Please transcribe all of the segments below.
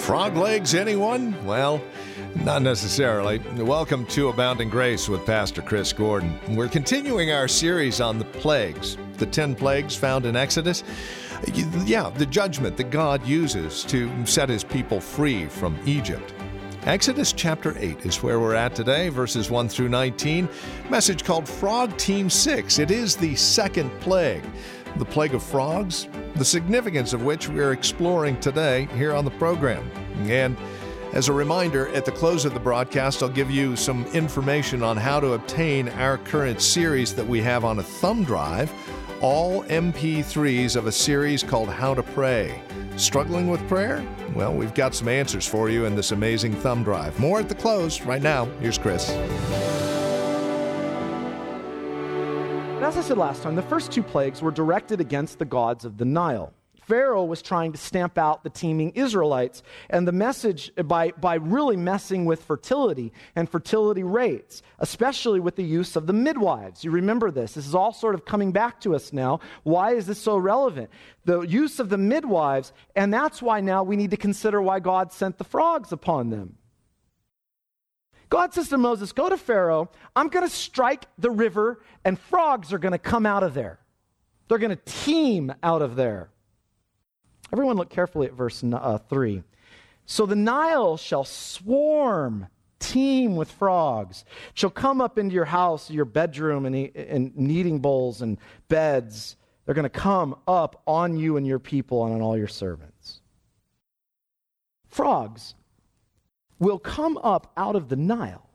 Frog legs, anyone? Well, not necessarily. Welcome to Abounding Grace with Pastor Chris Gordon. We're continuing our series on the plagues, the 10 plagues found in Exodus. Yeah, the judgment that God uses to set his people free from Egypt. Exodus chapter 8 is where we're at today, verses 1 through 19. Message called Frog Team 6. It is the second plague. The plague of frogs, the significance of which we are exploring today here on the program. And as a reminder, at the close of the broadcast, I'll give you some information on how to obtain our current series that we have on a thumb drive, all MP3s of a series called How to Pray. Struggling with prayer? Well, we've got some answers for you in this amazing thumb drive. More at the close. Right now, here's Chris. As I said last time, the first two plagues were directed against the gods of the Nile. Pharaoh was trying to stamp out the teeming Israelites, and the message by really messing with fertility and fertility rates, especially with the use of the midwives. You remember this. This is all sort of coming back to us now. Why is this so relevant? The use of the midwives, and that's why now we need to consider why God sent the frogs upon them. God says to Moses, go to Pharaoh, I'm going to strike the river, and frogs are going to come out of there. They're going to teem out of there. Everyone look carefully at verse 3. So the Nile shall swarm, teem with frogs. Shall come up into your house, your bedroom, and kneading bowls and beds. They're going to come up on you and your people and on all your servants. Frogs will come up out of the Nile.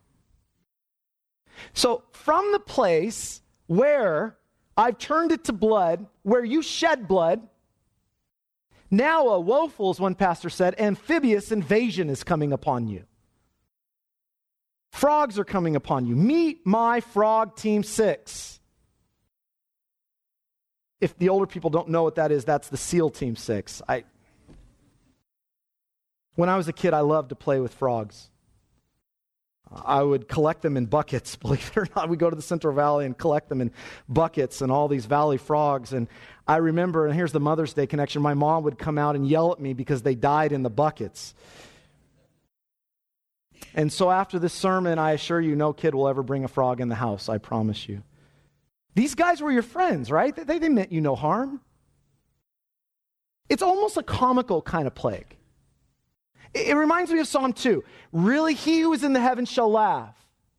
So from the place where I've turned it to blood, where you shed blood, now a woeful, as one pastor said, amphibious invasion is coming upon you. Frogs are coming upon you. Meet my frog team 6. If the older people don't know what that is, that's the SEAL team 6. When I was a kid, I loved to play with frogs. I would collect them in buckets, believe it or not. We'd go to the Central Valley and collect them in buckets and all these valley frogs. And I remember, and here's the Mother's Day connection, my mom would come out and yell at me because they died in the buckets. And so after this sermon, I assure you, no kid will ever bring a frog in the house, I promise you. These guys were your friends, right? They meant you no harm. It's almost a comical kind of plague. It reminds me of Psalm 2. Really, he who is in the heavens shall laugh.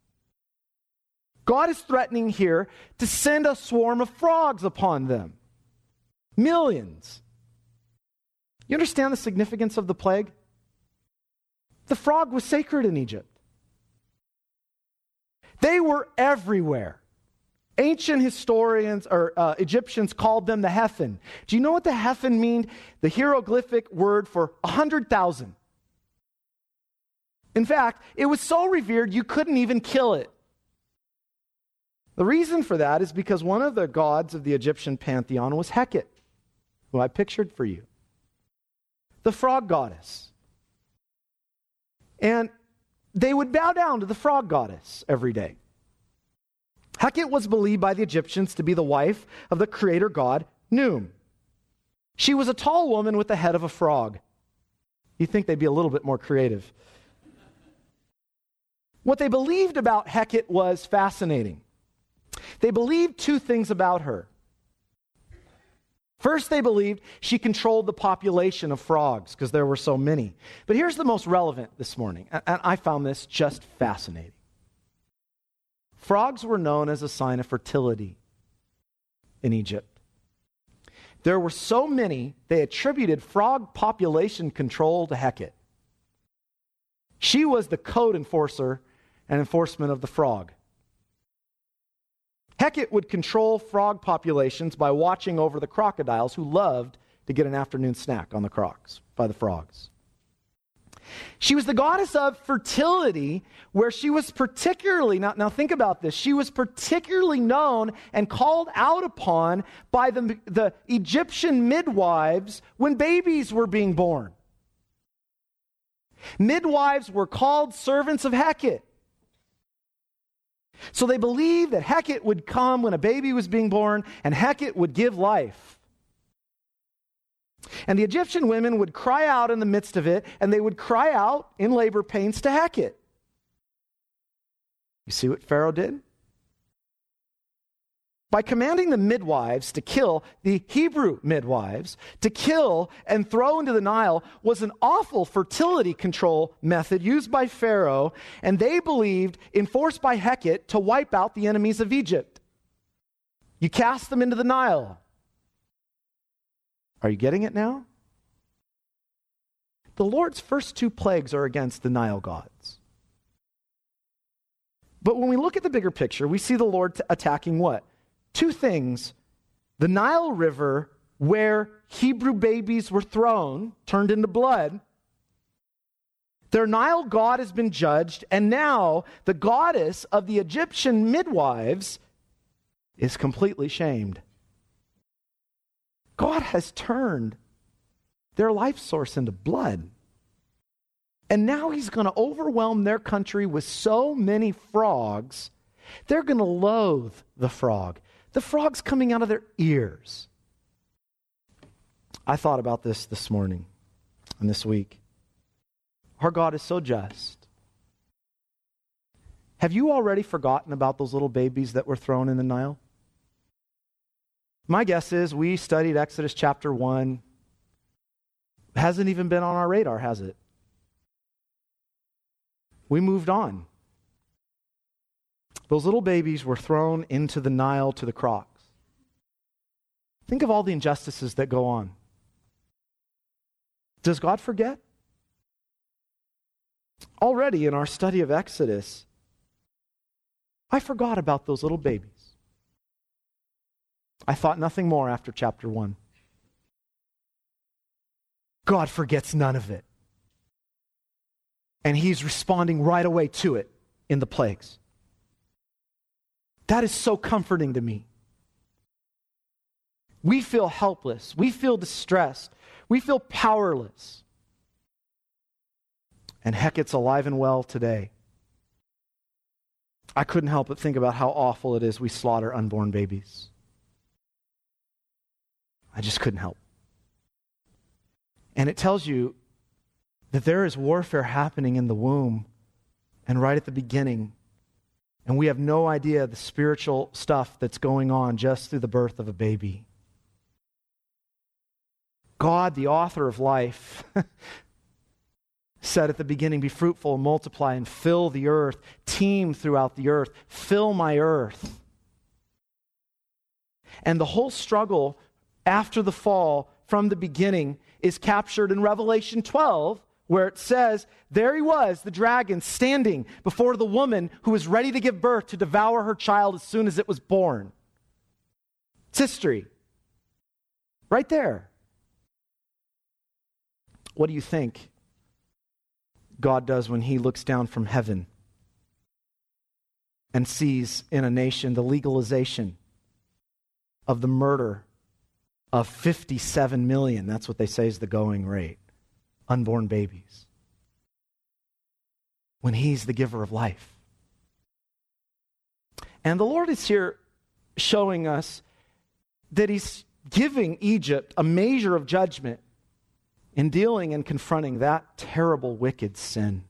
God is threatening here to send a swarm of frogs upon them. Millions. You understand the significance of the plague? The frog was sacred in Egypt. They were everywhere. Ancient historians or Egyptians called them the Hephen. Do you know what the Hephen mean? The hieroglyphic word for 100,000. In fact, it was so revered you couldn't even kill it. The reason for that is because one of the gods of the Egyptian pantheon was Hecate, who I pictured for you. The frog goddess. And they would bow down to the frog goddess every day. Hecate was believed by the Egyptians to be the wife of the creator god Khnum. She was a tall woman with the head of a frog. You'd think they'd be a little bit more creative. What they believed about Hecate was fascinating. They believed two things about her. First, they believed she controlled the population of frogs because there were so many. But here's the most relevant this morning, and I found this just fascinating. Frogs were known as a sign of fertility in Egypt. There were so many, they attributed frog population control to Hecate. She was the code enforcer and enforcement of the frog. Hecate would control frog populations by watching over the crocodiles who loved to get an afternoon snack on the crocs by the frogs. She was the goddess of fertility, where she was particularly, now think about this, she was particularly known and called out upon by the Egyptian midwives when babies were being born. Midwives were called servants of Hecate. So they believed that Hecate would come when a baby was being born, and Hecate would give life. And the Egyptian women would cry out in the midst of it, and they would cry out in labor pains to Hecate. You see what Pharaoh did? By commanding the midwives to kill, the Hebrew midwives, to kill and throw into the Nile was an awful fertility control method used by Pharaoh, and they believed enforced by Hecate to wipe out the enemies of Egypt. You cast them into the Nile. Are you getting it now? The Lord's first 2 plagues are against the Nile gods. But when we look at the bigger picture, we see the Lord attacking what? 2 things. The Nile River, where Hebrew babies were thrown, turned into blood. Their Nile god has been judged, and now the goddess of the Egyptian midwives is completely shamed. God has turned their life source into blood. And now he's going to overwhelm their country with so many frogs, they're going to loathe the frog. The frog's coming out of their ears. I thought about this morning and this week. Our God is so just. Have you already forgotten about those little babies that were thrown in the Nile? My guess is we studied Exodus chapter 1. It hasn't even been on our radar, has it? We moved on. Those little babies were thrown into the Nile to the crocs. Think of all the injustices that go on. Does God forget? Already in our study of Exodus, I forgot about those little babies. I thought nothing more after chapter 1. God forgets none of it. And he's responding right away to it in the plagues. That is so comforting to me. We feel helpless. We feel distressed. We feel powerless. And Hecate's alive and well today. I couldn't help but think about how awful it is we slaughter unborn babies. I just couldn't help. And it tells you that there is warfare happening in the womb and right at the beginning. And we have no idea the spiritual stuff that's going on just through the birth of a baby. God, the author of life, said at the beginning, be fruitful and multiply and fill the earth, teem throughout the earth, fill my earth. And the whole struggle after the fall from the beginning is captured in Revelation 12, where it says, there he was, the dragon, standing before the woman who was ready to give birth to devour her child as soon as it was born. It's history. Right there. What do you think God does when he looks down from heaven and sees in a nation the legalization of the murder of 57 million, that's what they say is the going rate, unborn babies, when he's the giver of life? And the Lord is here showing us that he's giving Egypt a measure of judgment in dealing and confronting that terrible, wicked sin.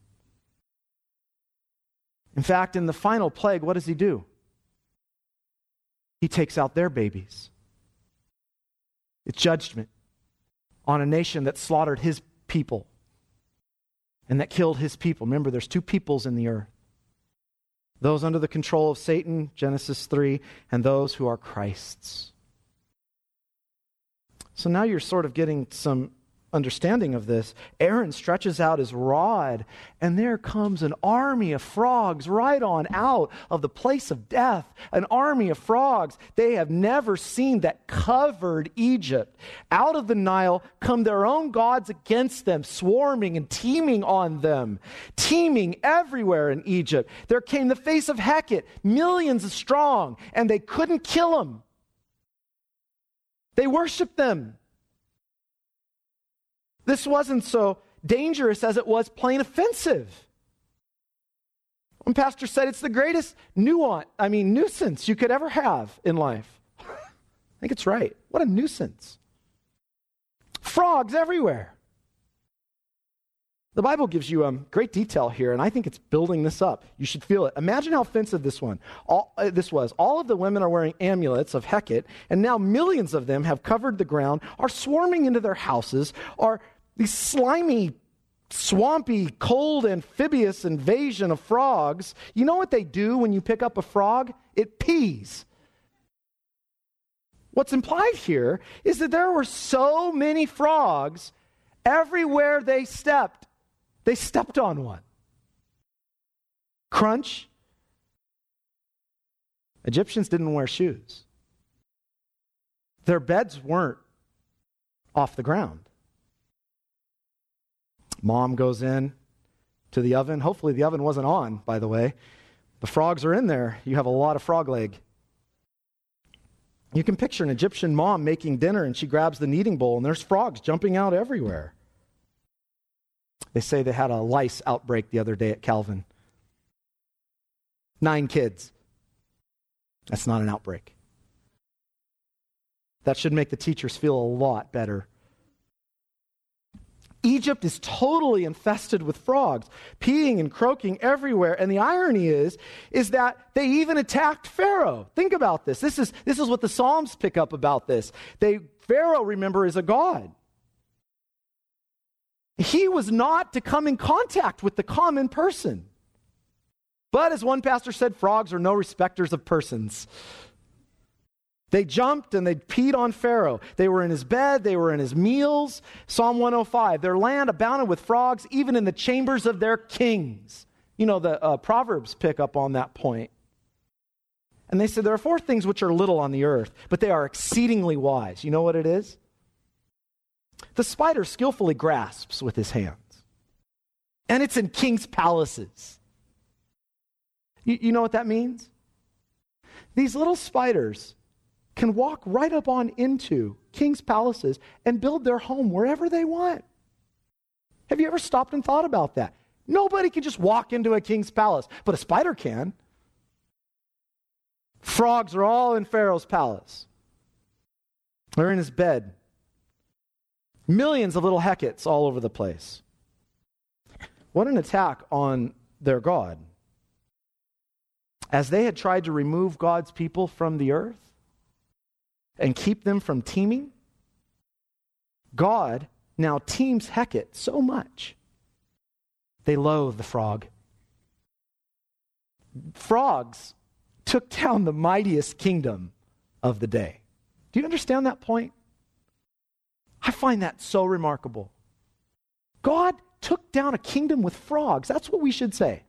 In fact, in the final plague, what does he do? He takes out their babies. It's judgment on a nation that slaughtered his people and that killed his people. Remember, there's 2 peoples in the earth. Those under the control of Satan, Genesis 3, and those who are Christ's. So now you're sort of getting some understanding of this. Aaron stretches out his rod, and there comes an army of frogs right on out of the place of death. An army of frogs they have never seen that covered Egypt. Out of the Nile come their own gods against them, swarming and teeming on them, teeming everywhere in Egypt. There came the face of Hecate, millions strong, and they couldn't kill them. They worshiped them. This wasn't so dangerous as it was plain offensive. One pastor said it's the greatest nuisance you could ever have in life. I think it's right. What a nuisance. Frogs everywhere. The Bible gives you great detail here, and I think it's building this up. You should feel it. Imagine how offensive this was. All of the women are wearing amulets of Hecate, and now millions of them have covered the ground, are swarming into their houses, are these slimy, swampy, cold, amphibious invasion of frogs. You know what they do when you pick up a frog? It pees. What's implied here is that there were so many frogs, everywhere they stepped on one. Crunch. Egyptians didn't wear shoes. Their beds weren't off the ground. Mom goes in to the oven. Hopefully the oven wasn't on, by the way. The frogs are in there. You have a lot of frog leg. You can picture an Egyptian mom making dinner, and she grabs the kneading bowl, and there's frogs jumping out everywhere. They say they had a lice outbreak the other day at Calvin. 9 kids. That's not an outbreak. That should make the teachers feel a lot better. Egypt is totally infested with frogs, peeing and croaking everywhere. And the irony is that they even attacked Pharaoh. Think about this. This is what the Psalms pick up about this. Pharaoh, remember, is a god. He was not to come in contact with the common person. But as one pastor said, frogs are no respecters of persons. They jumped and they peed on Pharaoh. They were in his bed. They were in his meals. Psalm 105, their land abounded with frogs, even in the chambers of their kings. You know, the Proverbs pick up on that point. And they said there are 4 things which are little on the earth, but they are exceedingly wise. You know what it is? The spider skillfully grasps with his hands. And it's in king's palaces. You know what that means? These little spiders can walk right up on into king's palaces and build their home wherever they want. Have you ever stopped and thought about that? Nobody can just walk into a king's palace, but a spider can. Frogs are all in Pharaoh's palace. They're in his bed. Millions of little Hecates all over the place. What an attack on their God. As they had tried to remove God's people from the earth and keep them from teeming, God now teams Hecate so much they loathe the frog. Frogs took down the mightiest kingdom of the day. Do you understand that point? I find that so remarkable. God took down a kingdom with frogs. That's what we should say.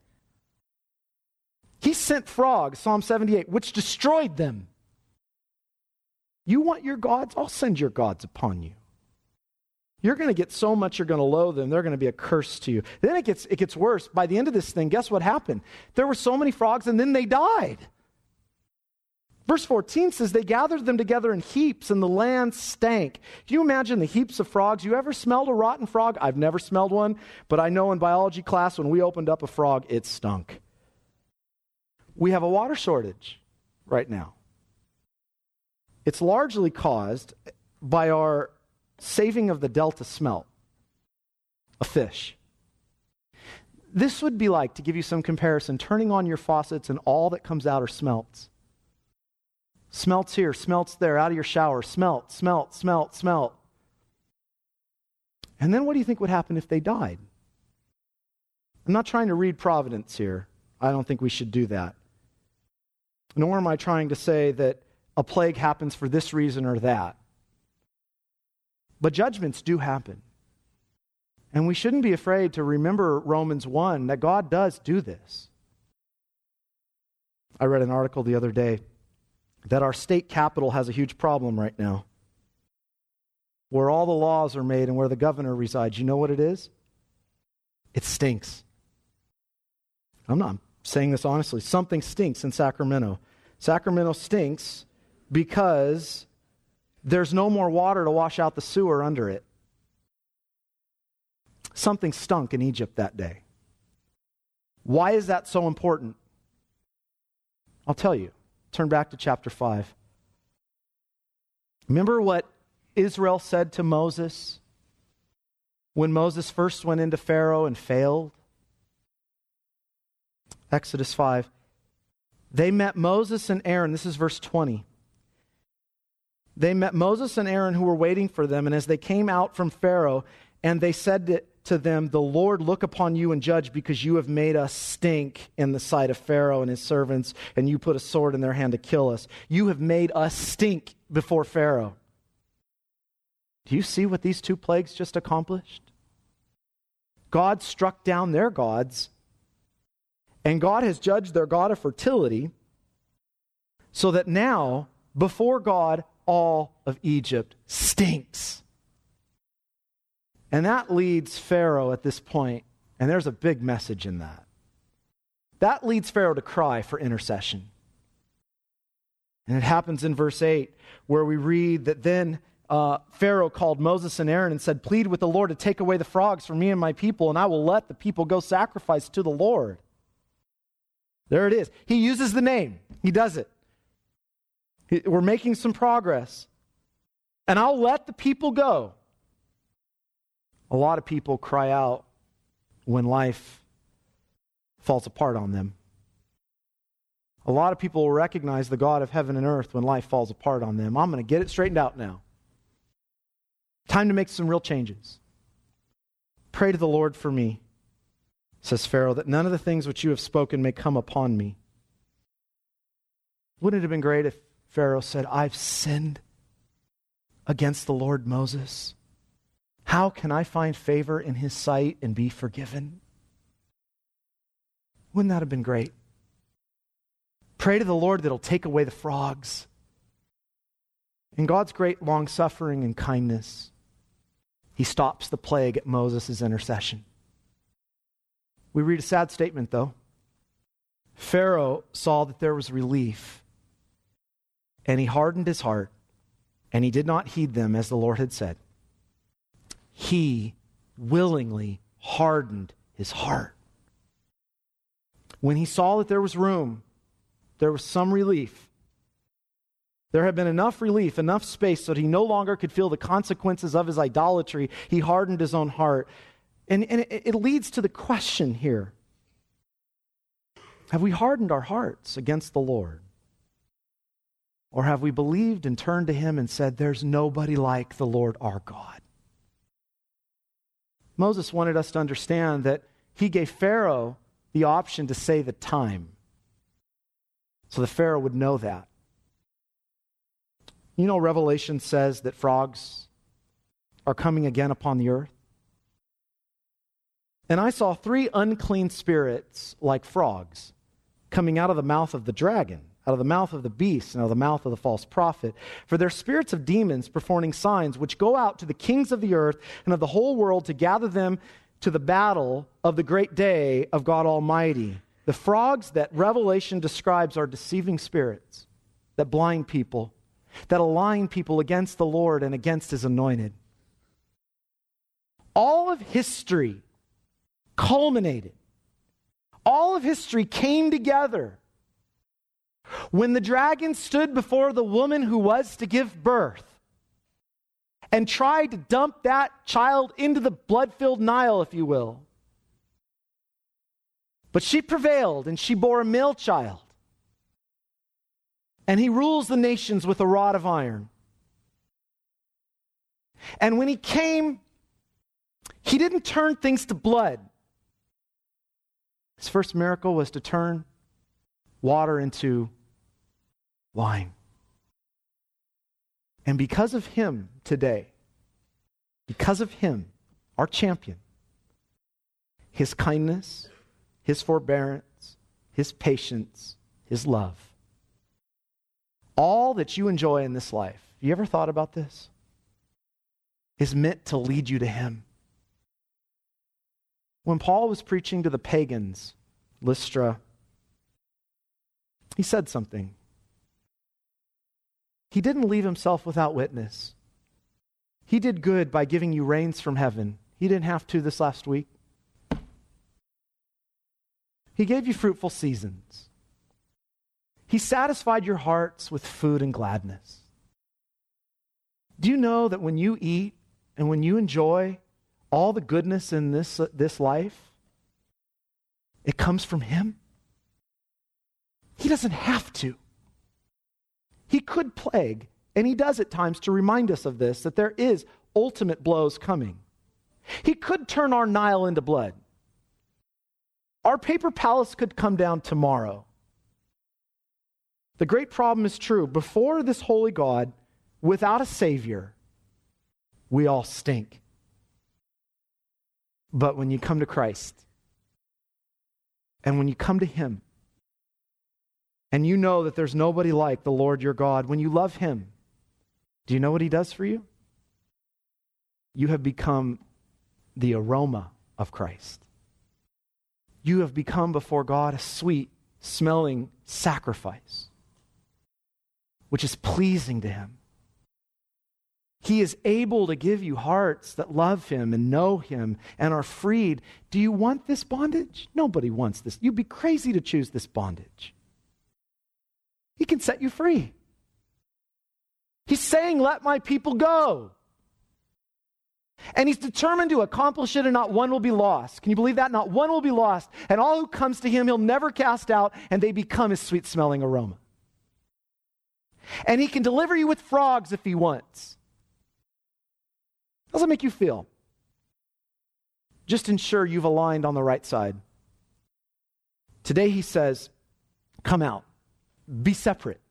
He sent frogs, Psalm 78, which destroyed them. You want your gods? I'll send your gods upon you. You're going to get so much you're going to loathe them. They're going to be a curse to you. Then it gets worse. By the end of this thing, guess what happened? There were so many frogs, and then they died. Verse 14 says, they gathered them together in heaps, and the land stank. Can you imagine the heaps of frogs? You ever smelled a rotten frog? I've never smelled one, but I know in biology class when we opened up a frog, it stunk. We have a water shortage right now. It's largely caused by our saving of the Delta smelt, a fish. This would be like, to give you some comparison, turning on your faucets and all that comes out are smelts. Smelts here, smelts there, out of your shower, smelt, smelt, smelt, smelt. And then what do you think would happen if they died? I'm not trying to read Providence here. I don't think we should do that. Nor am I trying to say that a plague happens for this reason or that. But judgments do happen. And we shouldn't be afraid to remember Romans 1, that God does do this. I read an article the other day that our state capital has a huge problem right now. Where all the laws are made and where the governor resides, you know what it is? It stinks. I'm not saying this honestly. Something stinks in Sacramento. Sacramento stinks because there's no more water to wash out the sewer under it. Something stunk in Egypt that day. Why is that so important? I'll tell you. Turn back to chapter 5. Remember what Israel said to Moses when Moses first went into Pharaoh and failed? Exodus 5. They met Moses and Aaron. This is verse 20. They met Moses and Aaron who were waiting for them, and as they came out from Pharaoh, and they said to them, "The Lord look upon you and judge, because you have made us stink in the sight of Pharaoh and his servants, and you put a sword in their hand to kill us. You have made us stink before Pharaoh." Do you see what these two plagues just accomplished? God struck down their gods, and God has judged their god of fertility, so that now, before God, all of Egypt stinks. And that leads Pharaoh at this point, and there's a big message in that. That leads Pharaoh to cry for intercession. And it happens in verse 8, where we read that then Pharaoh called Moses and Aaron and said, "Plead with the Lord to take away the frogs from me and my people, and I will let the people go sacrifice to the Lord." There it is. He uses the name. He does it. We're making some progress. "And I'll let the people go." A lot of people cry out when life falls apart on them. A lot of people will recognize the God of heaven and earth when life falls apart on them. I'm going to get it straightened out now. Time to make some real changes. "Pray to the Lord for me," says Pharaoh, "that none of the things which you have spoken may come upon me." Wouldn't it have been great if Pharaoh said, "I've sinned against the Lord, Moses. How can I find favor in his sight and be forgiven?" Wouldn't that have been great? Pray to the Lord that he'll take away the frogs. In God's great long-suffering and kindness, he stops the plague at Moses' intercession. We read a sad statement, though. Pharaoh saw that there was relief, and he hardened his heart, and he did not heed them as the Lord had said. He willingly hardened his heart. When he saw that there was room, there was some relief. There had been enough relief, enough space, so that he no longer could feel the consequences of his idolatry. He hardened his own heart. And it leads to the question here. Have we hardened our hearts against the Lord? Or have we believed and turned to him and said, "There's nobody like the Lord our God"? Moses wanted us to understand that he gave Pharaoh the option to say the time, so the Pharaoh would know that. You know, Revelation says that frogs are coming again upon the earth. And I saw 3 unclean spirits like frogs coming out of the mouth of the dragon, out of the mouth of the beast, and out of the mouth of the false prophet. For they're spirits of demons performing signs, which go out to the kings of the earth and of the whole world to gather them to the battle of the great day of God Almighty. The frogs that Revelation describes are deceiving spirits that blind people, that align people against the Lord and against his anointed. All of history culminated. All of history came together when the dragon stood before the woman who was to give birth and tried to dump that child into the blood-filled Nile, if you will. But she prevailed, and she bore a male child. And he rules the nations with a rod of iron. And when he came, he didn't turn things to blood. His first miracle was to turn water into wine. And because of him today, because of him, our champion, his kindness, his forbearance, his patience, his love, all that you enjoy in this life, you ever thought about this? Is meant to lead you to him. When Paul was preaching to the pagans, Lystra, he said something. He didn't leave himself without witness. He did good by giving you rains from heaven. He didn't have to this last week. He gave you fruitful seasons. He satisfied your hearts with food and gladness. Do you know that when you eat and when you enjoy all the goodness in this life, it comes from him. He doesn't have to. He could plague, and he does at times to remind us of this, that there is ultimate blows coming. He could turn our Nile into blood. Our paper palace could come down tomorrow. The great problem is true. Before this holy God, without a Savior, we all stink. But when you come to Christ, and when you come to him, and you know that there's nobody like the Lord your God, when you love him, do you know what he does for you? You have become the aroma of Christ. You have become before God a sweet-smelling sacrifice, which is pleasing to him. He is able to give you hearts that love him and know him and are freed. Do you want this bondage? Nobody wants this. You'd be crazy to choose this bondage. He can set you free. He's saying, let my people go. And he's determined to accomplish it, and not one will be lost. Can you believe that? Not one will be lost. And all who comes to him, he'll never cast out, and they become his sweet-smelling aroma. And he can deliver you with frogs if he wants. How does that make you feel? Just ensure you've aligned on the right side. Today he says, come out. Be separate.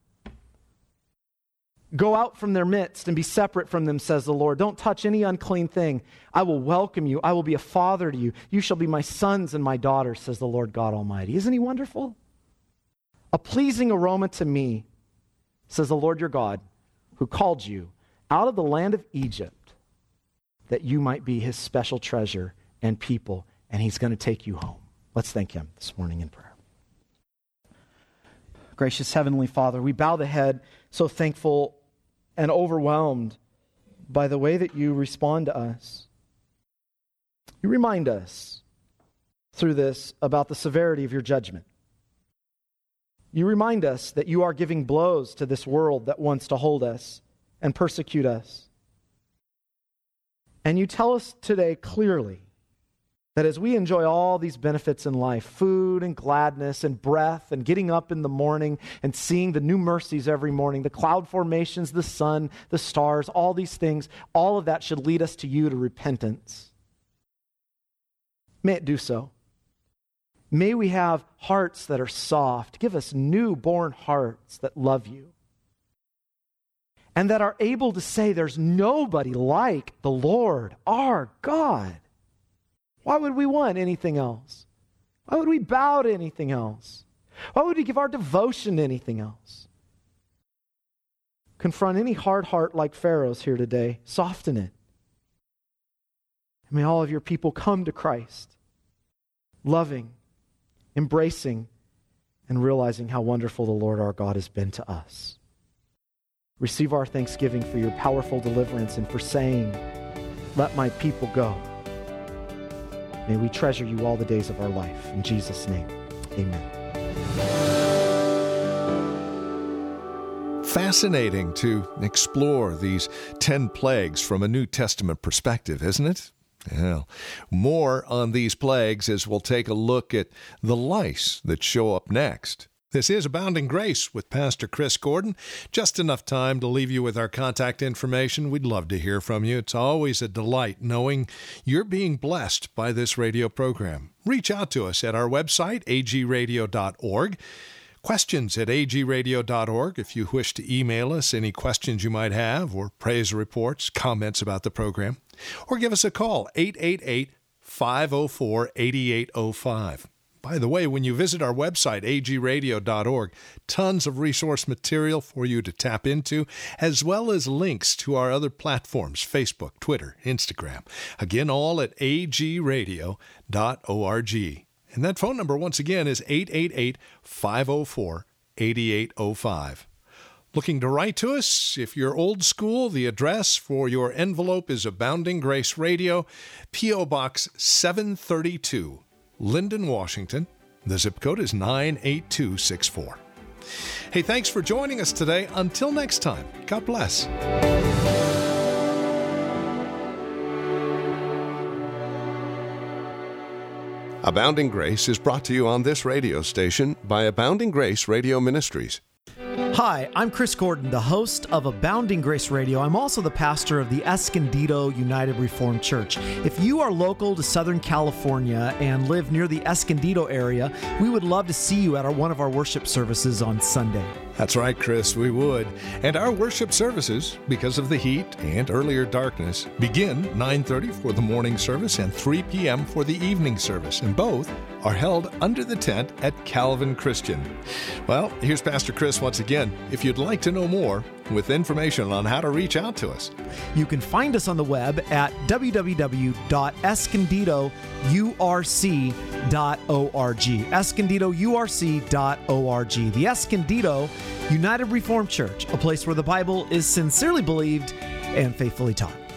Go out from their midst and be separate from them, says the Lord. Don't touch any unclean thing. I will welcome you. I will be a father to you. You shall be my sons and my daughters, says the Lord God Almighty. Isn't he wonderful? A pleasing aroma to me, says the Lord your God, who called you out of the land of Egypt, that you might be his special treasure and people, and he's going to take you home. Let's thank him this morning in prayer. Gracious Heavenly Father, we bow the head, so thankful and overwhelmed by the way that you respond to us. You remind us through this about the severity of your judgment. You remind us that you are giving blows to this world that wants to hold us and persecute us. And you tell us today clearly that as we enjoy all these benefits in life, food and gladness and breath and getting up in the morning and seeing the new mercies every morning, the cloud formations, the sun, the stars, all these things, all of that should lead us to you, to repentance. May it do so. May we have hearts that are soft. Give us newborn hearts that love you and that are able to say there's nobody like the Lord, our God. Why would we want anything else? Why would we bow to anything else? Why would we give our devotion to anything else? Confront any hard heart like Pharaoh's here today. Soften it. And may all of your people come to Christ, loving, embracing, and realizing how wonderful the Lord our God has been to us. Receive our thanksgiving for your powerful deliverance and for saying, let my people go. May we treasure you all the days of our life. In Jesus' name, amen. Fascinating to explore these 10 plagues from a New Testament perspective, isn't it? Well, more on these plagues as we'll take a look at the lice that show up next. This is Abounding Grace with Pastor Chris Gordon. Just enough time to leave you with our contact information. We'd love to hear from you. It's always a delight knowing you're being blessed by this radio program. Reach out to us at our website, agradio.org. Questions at agradio.org if you wish to email us any questions you might have or praise reports, comments about the program. Or give us a call, 888-504-8805. By the way, when you visit our website, agradio.org, tons of resource material for you to tap into, as well as links to our other platforms, Facebook, Twitter, Instagram. Again, all at agradio.org. And that phone number, once again, is 888-504-8805. Looking to write to us? If you're old school, the address for your envelope is Abounding Grace Radio, P.O. Box 732. Linden, Washington. The zip code is 98264. Hey, thanks for joining us today. Until next time, God bless. Abounding Grace is brought to you on this radio station by Abounding Grace Radio Ministries. Hi, I'm Chris Gordon, the host of Abounding Grace Radio. I'm also the pastor of the Escondido United Reformed Church. If you are local to Southern California and live near the Escondido area, we would love to see you at one of our worship services on Sunday. That's right, Chris, we would. And our worship services, because of the heat and earlier darkness, begin 9:30 for the morning service and 3 p.m. for the evening service, and both are held under the tent at Calvin Christian. Well, here's Pastor Chris once again. If you'd like to know more, with information on how to reach out to us, you can find us on the web at www.escondidourc.org. escondidourc.org. The Escondido United Reformed Church, a place where the Bible is sincerely believed and faithfully taught.